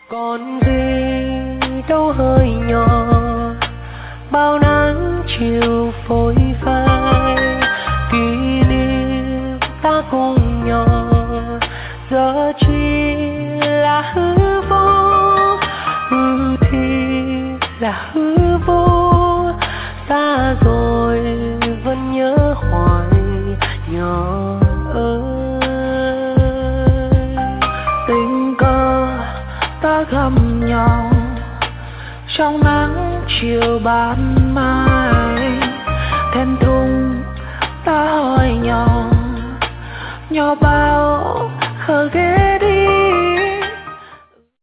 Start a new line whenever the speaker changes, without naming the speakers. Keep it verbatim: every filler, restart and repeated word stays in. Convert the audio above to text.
Còn gì đâu hơi nhỏ, bao nắng chiều phôi phai, kỷ niệm ta cùng nhau giờ chỉ là hư vô. Ừ thì là hư vô, xa rồi vẫn nhớ hoài nhỏ ơi. Tình cờ ta gặp nhau trong nắng chiều ban mai, thẹn thùng ta hỏi nhau, nhỏ bao khờ ghé